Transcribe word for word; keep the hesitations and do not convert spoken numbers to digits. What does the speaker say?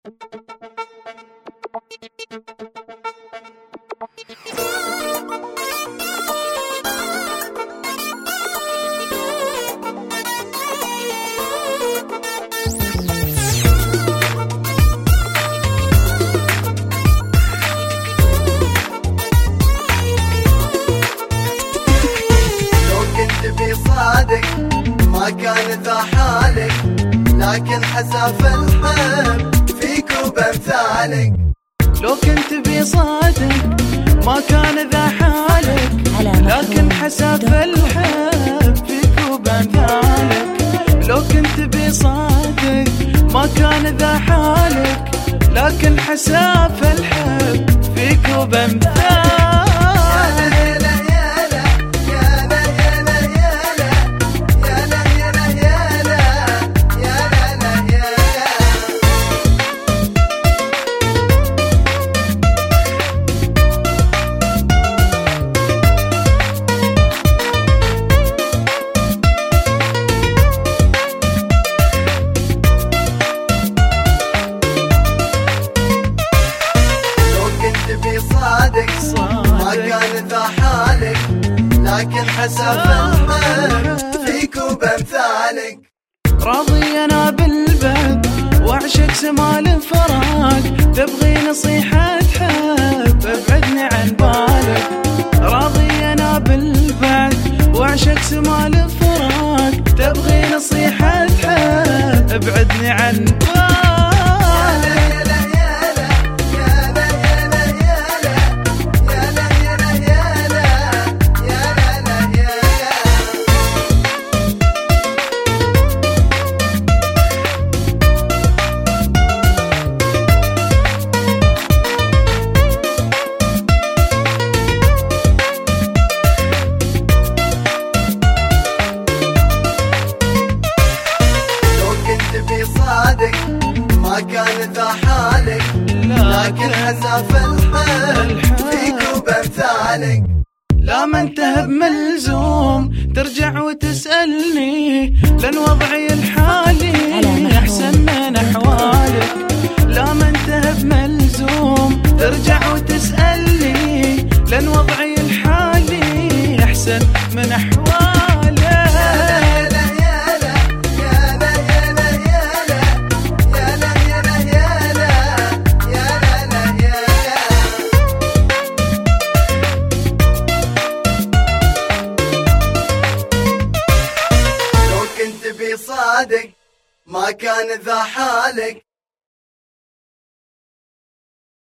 صادق ما كان ذا حالك، لكن حساف الحب فيك وبامثالك. لو كنت بي صادق ما كان ذا حالك، لكن حساف الحب فيك وبامثالك. لو كنت بي صادق ما كان ذا حالك، لكن حساف الحب فيك وبامثالك. ما كان ذا حالك، لكن حساف الحب فيك وبامثالك. راضي انا بالبعد واعشق سمال الفراق، تبغي نصيحة حب ابعدني عن بالك. راضي انا بالبعد واعشق سمال الفراق، تبغي نصيحة حب ابعدني عن بالك. صادق ما كان ذا حالك، لكن حساف الحب فيك وبامثالك. لا ما انتهب ملزوم ترجع وتسألني، لأن وضعي الحالي أحسن من أحوالك. لا ما انتهب ملزوم ترجع وتسألني، لأن وضعي الحالي أحسن من أحوالك. صادق ما كان ذا حالك،